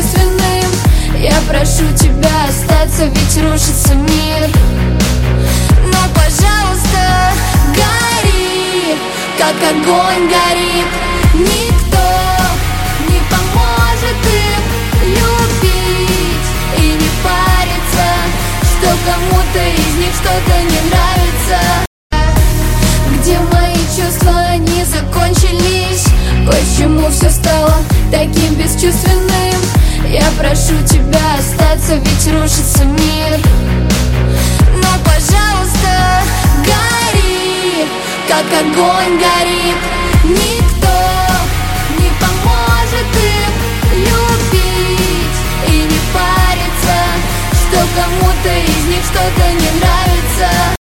бесчувственным. Я прошу тебя остаться, ведь рушится мир. Но, пожалуйста, гори, как огонь горит. Никто не поможет им любить и не париться, что кому-то из них что-то не нравится. Где мои чувства, они закончились? Почему все стало таким бесчувственным? Я прошу тебя остаться, ведь рушится мир. Но, пожалуйста, гори, как огонь горит. Никто не поможет им любить и не париться, что кому-то из них что-то не нравится.